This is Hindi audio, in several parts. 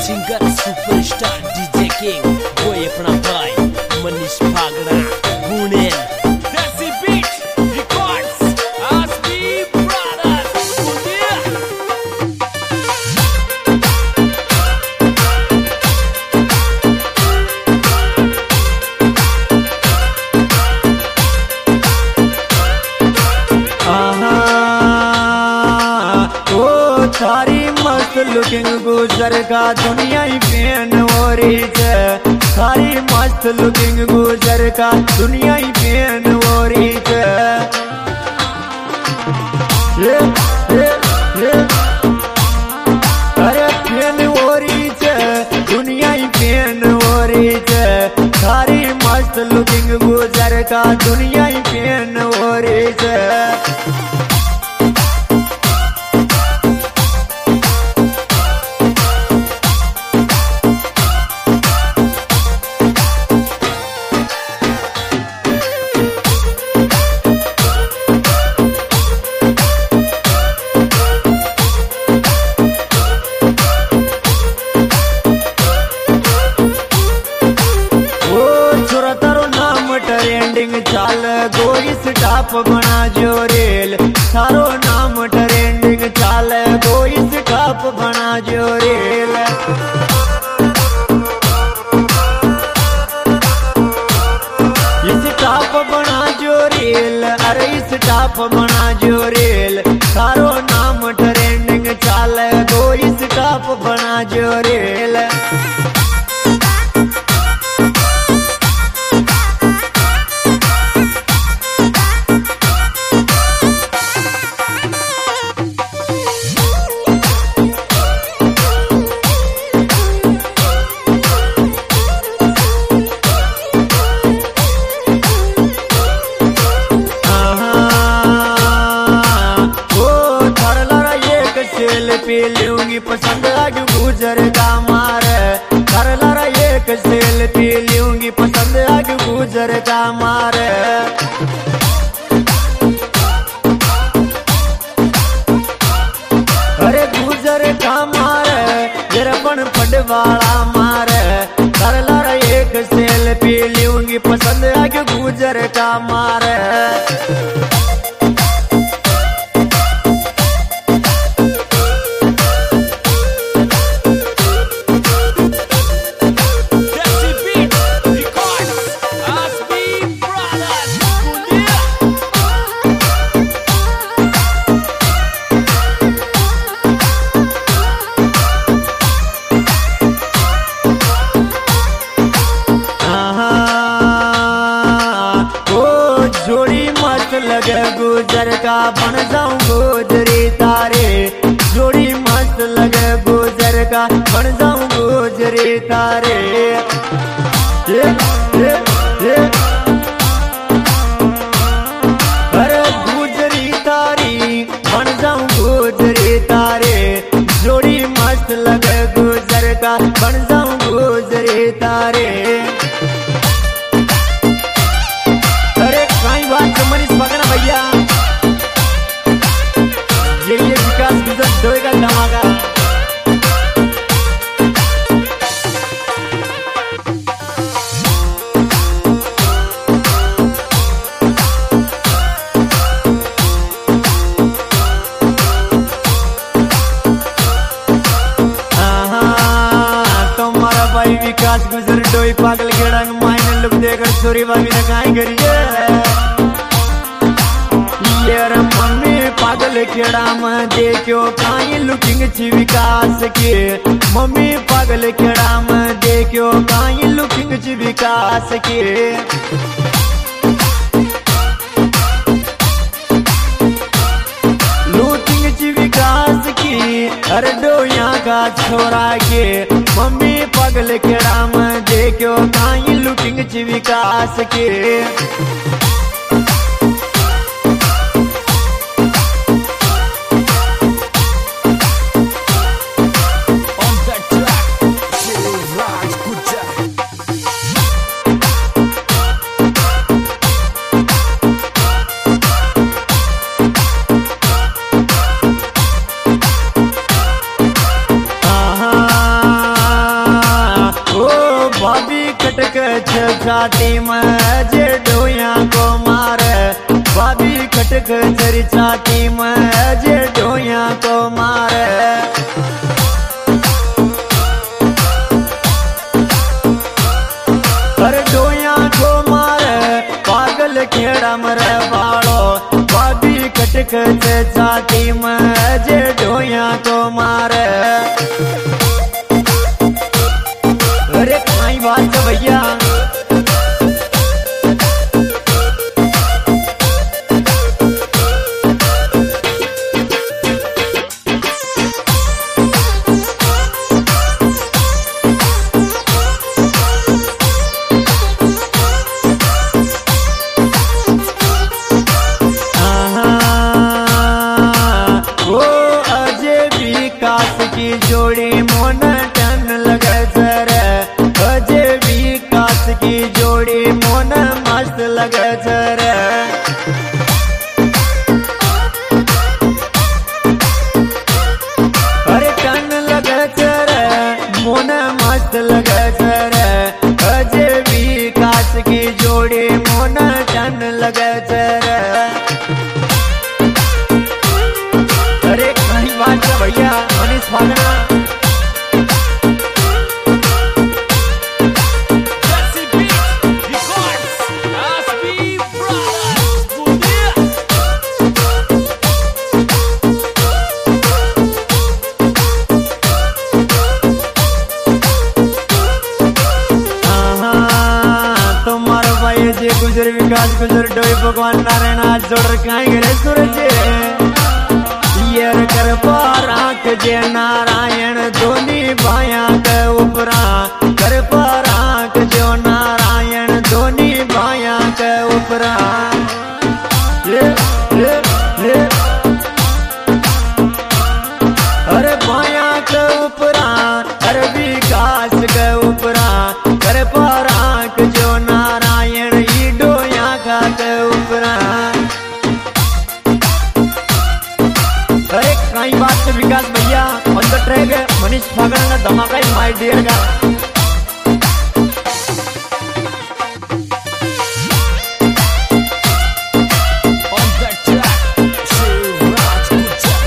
सिंगर सुपरस्टार डीजे किंग वो अपना भाई मनीष भागड़ा गुनेन देसी बीट रिकॉर्ड्स आसबी ब्रदर्स सारी मस्त लुकिंग गुजर का दुनिया ही फैन हो रही है। सारी मस्त लुकिंग गुजर का दुनिया ही फैन हो रही है। अरे फैन हो रही है, दुनिया ही फैन हो रही है। सारी मस्त लुकिंग गुजर का दुनिया ही फैन हो रही है। चाल गोई स्टाप बना जो रेल, सारो नाम ट्रेंडिंग चाल गोई स्टाप बना जो रेल। स्टाप बना जो रेल, अरे स्टाप बना जो रेल, सारो नाम ट्रेंडिंग चाल गोई स्टाप बना जो रेल। सेल्फी लूंगी पसंद आगे गुजर का मारे, कर लरा एक सेल्फी लूंगी पसंद आगे गुजर का मारे। अरे गुजर का मारे जरपन पडवाला मारे, कर लरा एक सेल्फी लूंगी पसंद आगे गुजर का मारे। जोड़ी मस्त लगे गुजर का बन जाऊं गुजरी तारे, जोड़ी मस्त लगे गुजर का बन जाऊं गुजरी तारे। अरे गुजरी तारी बन जाऊं गुजरी तारे, जोड़ी मस्त लगे गुजर का बन जाऊं गुजरी तारे। मनीष भागड़ा भैया ये विकास गुजर डोए का धमाका। तुम्हारा भाई विकास गुजर डोई पागल गेड़ा मायने लुक देकर सोरी भाभी ने कहा करिए। मम्मी पागल केड़ा में देखो काई लुकिंग छी विकास के, मम्मी पागल केड़ा में देखो काई लुकिंग छी विकास के। लुकिंग छी विकास की अरे डोया का छोरा के, मम्मी पागल केड़ा में देखो काई लुकिंग छी विकास के। खटक छाती में जे डोया को मारे, भाभी खटक तेरी छाती में जे डोया को मारे। अरे डोया को मारे पागल खेड़ा मरे बाड़ो, भाभी खटक छाती में जे डोया को मारे। अरे काई बात है भैया, की जोड़ी मोन टन लगे जरे, अजय विकास की जोड़ी मोन मस्त लगे जरे। अरे टन लगे जरे मोन मस्त लगे जरे, अजय विकास की जोड़ी मोन टन लगे जरे। अरे कहीं बात है भैया मनीष भागना। तुम्हारा भाई जे गुजर विकास गुजर डोई भगवान नारायण हाथ जोड़ रखाएं गिरे सूरज कर पाराक जे नारायण दोनी भाया के उपरा, कर पाराक जो नारायण दोनी भाया के उपरा। अरे भाया के उपरा, अरे विकास के उपरा, कर पाराक जो नारायण ई डोया का के उपरा। अरे कई बात से विकास भैया ऑन द ट्रैक है, मनीष भागना का धमाका है माय डियर का। On the track, Shivraj Gurjar.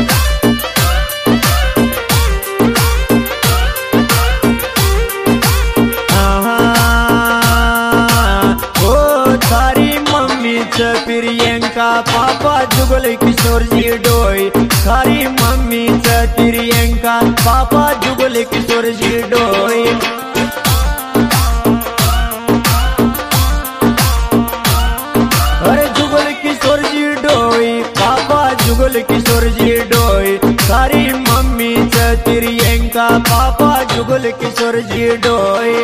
ओ थारी मम्मी च प्रियंका पापा जुगल किशोर जी डोई, थारी मम्मी च प्रियंका पापा जुगल किशोर जी डोई। अरे जुगल किशोर जी डोई, पापा जुगल किशोर जी डोई, थारी मम्मी च प्रियंका पापा जुगल किशोर जी डोई।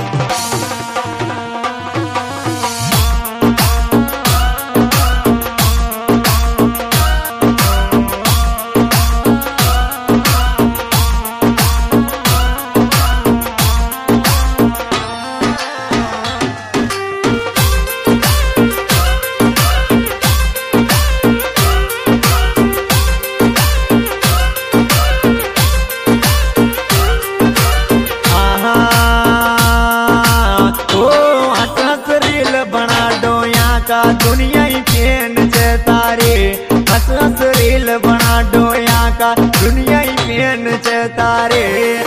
दुनिया ही पेन से तारे, हंस हंस रील बना डोया का दुनिया ही पेन से तारे।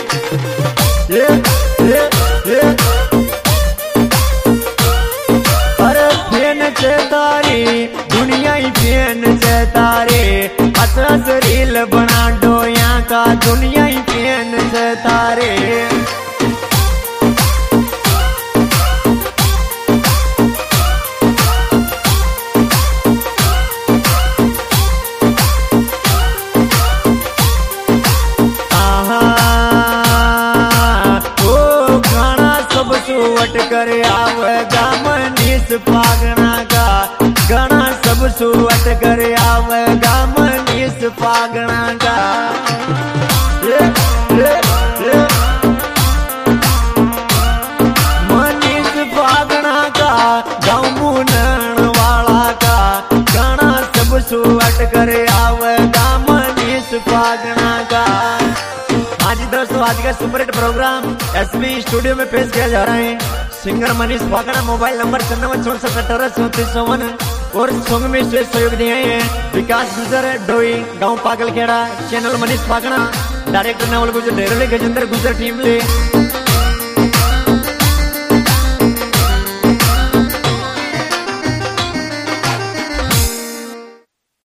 अरे पेन से तारी दुनिया ही पेन से तारे, हंस हंस रील बना डोया का दुनिया ही पेन से तारे। वट कर आवेगा मनीष पागना का, गणा सब सुवट कर आवेगा मनीष पागना का। मनीष पागना का गाँव मुनन वाला का, गणा सब सुवट कर आवेगा मनीष पागना का। आज दोस्तों आज का super hit programme SB studio में पेश किया जा रहा है। Singer Manish Phakda, mobile number 9464183451 और सॉन्ग में से सहयोग दिए हैं विकास गुजर डोई गांव पागलखेड़ा, चैनल मनीष फाकड़ा, डायरेक्टर नवल गुजर, डेरोली गजेंद्र गुजर टीम ले।